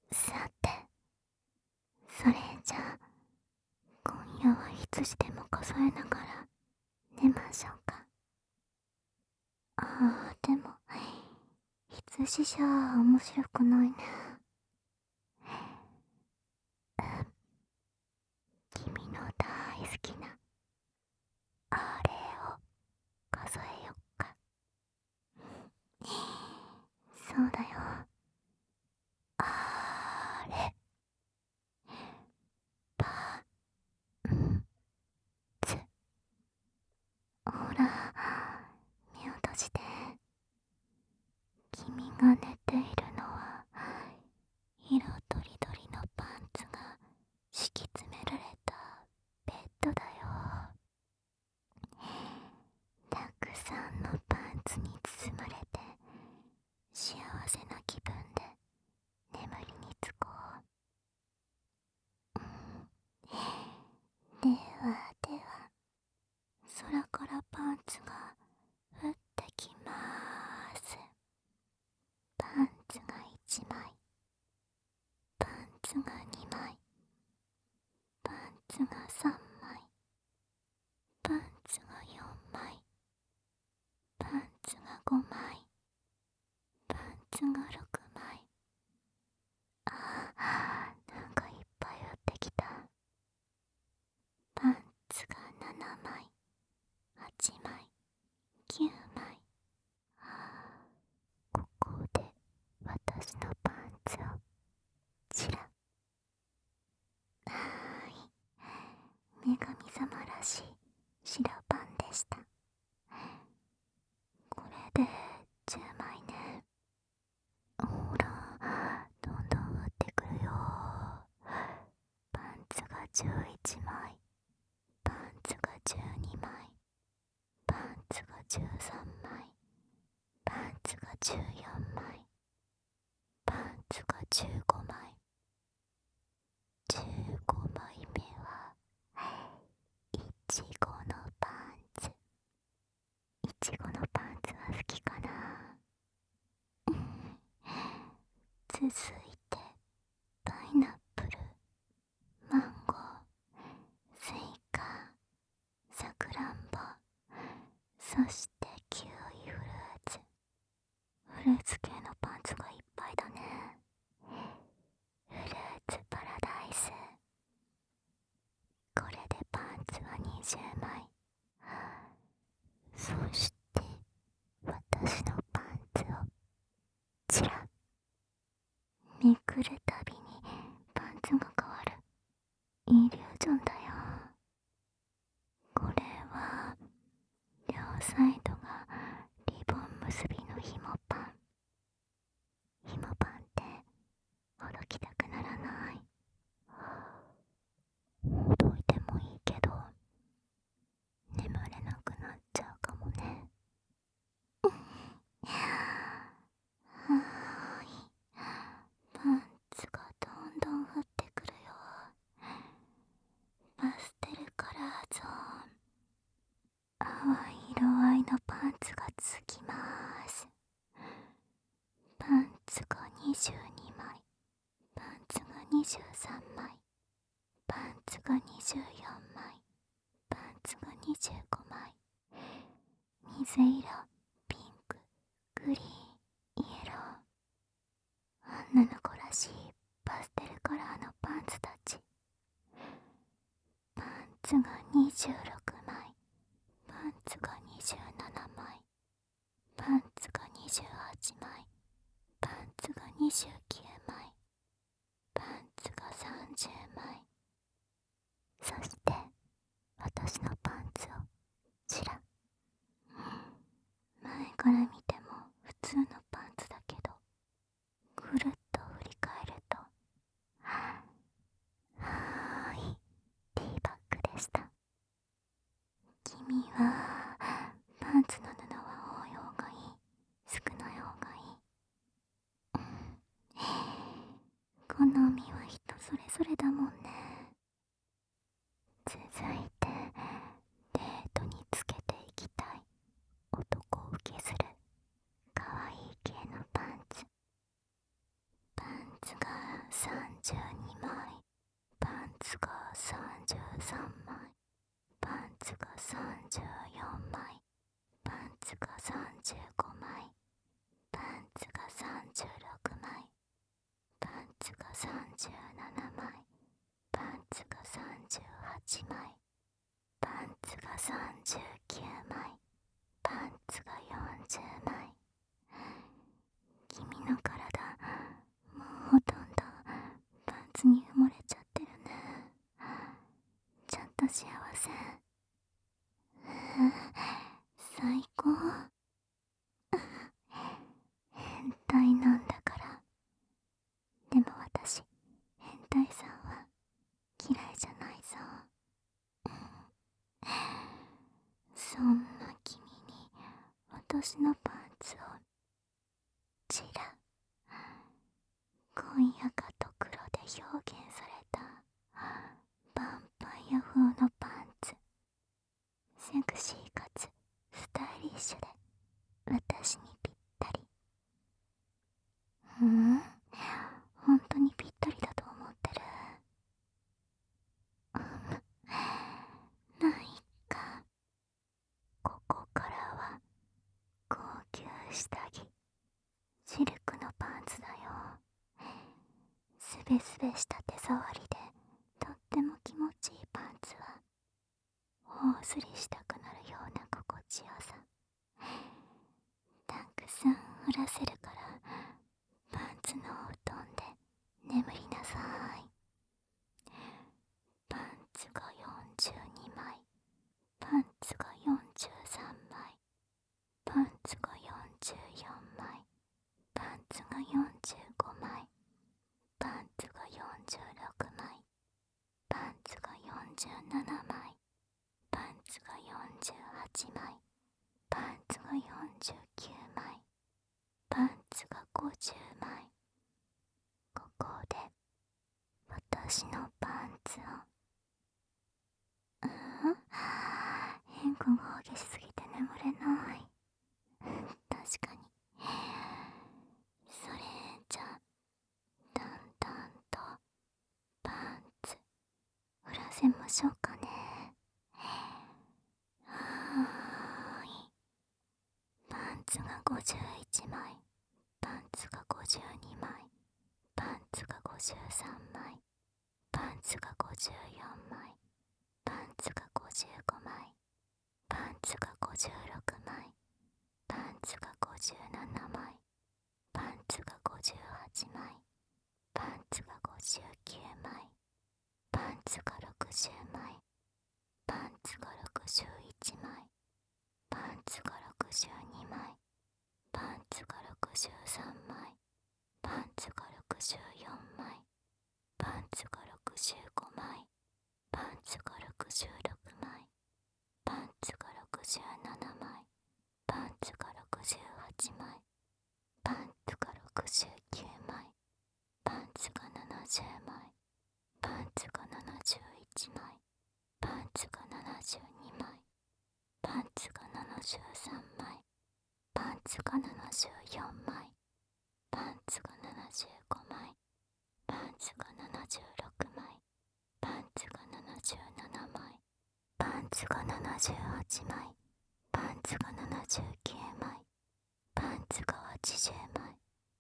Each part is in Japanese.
さて、それじゃあ今夜は羊でも数えながら寝ましょうか。でも羊じゃ面白くないね。君の大好きなあれを数えよっか。そうだよ、あれ、パンツ。ほら、目を閉じて。君が寝ているのは色とりどりのパンツが敷き詰められたベッドだよ。たくさんのパンツに包まれて幸せな気分で眠りにつこう。ではでは、空からパンツが降ってきまーす。パンツが1枚、パンツが2枚、パンツが3枚、パンツが4枚、パンツが5枚、パンツが6枚。なんかいっぱい降ってきた。パンツが7枚、8枚、9枚。ここで私のパンツをちら。女神様らしい白パンでした。これで10枚ね。ほら、どんどん降ってくるよ。パンツが11枚、パンツが12枚、パンツが13枚、パンツが14枚、パンツが15枚。15枚目はいちごのパンツ。いちごのパンツは好きかな。続いてパイナップル、マンゴー、スイカ、さくらんぼ、そしてキウイフルーツ。フルーツ系のパンツがいっぱいだね。フルーツパラダイス。これでパンツは20枚。そして私のパンツをちら。めくるたびにパンツが変わるイリュージョンだよ。これは両サイドがリボン結びのひもパン。ひもパンってほどきたくならない？ほどいてもいいけど眠れなくなっちゃうかもね。パンツがどんどん降ってくるよ。パステルカラーゾーン。淡い色合いのパンツが続きます。パンツが22枚、パンツが23枚、パンツが24枚、パンツが25枚。水色、ピンク、グリーン、イエロー。女の子らしいパステルカラーのパンツたち。パンツが26枚、パンツが27枚、パンツが28枚、パンツが29枚、パンツが30枚。そして私のパンツをちら。前から見ても普通のパンツだけど、ぐるっと振り返るとティーバッグでした。君はパンツの布は多い方がいい、少ない方がいい？好みは人それぞれだもんね。続いてデートにつけていきたい男受けするかわいい系のパンツ。パンツがサ枚、パンツが34枚、パンツが35枚、パンツが36枚、パンツが37枚、パンツが38枚、パンツが39枚、パンツが40枚。君の体、もうほとんどパンツに埋もれちゃってるね。ちょっと幸せ。最高。変態なんだから。でも私、変態さんは嫌いじゃないぞ。そんな君に私のパンツをちら、紺やかと黒で表現されたヴァンパイア風のパンツ、セクシーかつスタイリッシュで私にぴったり。本当にぴったりだと思ってる。ないか。ここからは高級下着、シルクのパンツだよ。すべすべした手触りでとっても気持ちいいパンツは頬ずりしたくなるような心地よさ。たくさん降らせるからパンツのお布団で眠りなさい。パンツが42枚、パンツが43枚、パンツが44枚、パンツが45枚、パンツが46枚、パンツが47枚、パンツが48枚、パンツが49枚、パンツが50枚。ここで私のパンツを変化が激しすぎて眠れない。確かに。それじゃだんだんとパンツ降らせましょうかね。パンツが51枚、パンツが52枚、パンツが53枚、パンツが54枚、パンツが55枚、パンツが56枚、パンツが57枚、パンツが58枚、パンツが59枚、パンツが60枚、パンツが61枚、パンツが62枚、パンツが63枚、パンツが64枚、パンツが65枚、パンツが66枚、パンツが67枚、パンツが68枚、パンツが69枚、パンツが70枚、パンツが71枚、パンツが72枚、パンツが73枚、パンツが74枚、パンツが75枚、パンツが76枚、パンツが77枚、パンツが78枚、パンツが79枚、パンツが80枚。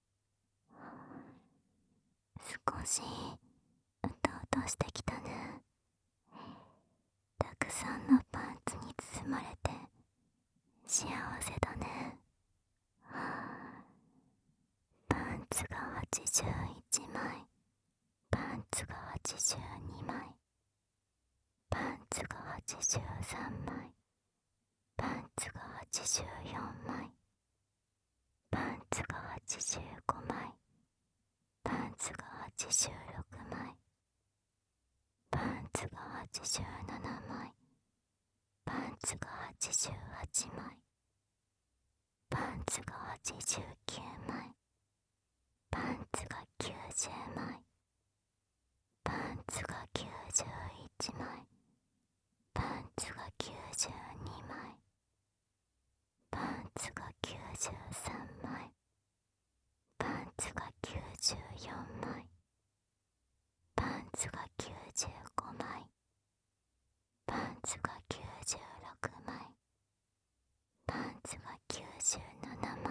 少しうとうとしてきたね。たくさんのパンツに包まれて幸せだね。パンツが81枚、パンツが82枚、パンツが83枚、パンツが84枚、パンツが85枚、パンツが86枚、パンツが87枚、パンツが88枚、パンツが89枚、パンツが90枚、パンツが91枚、パンツが92枚、パンツが93枚、パンツが94枚、パンツが95枚、 ツが96枚、パンツが97枚、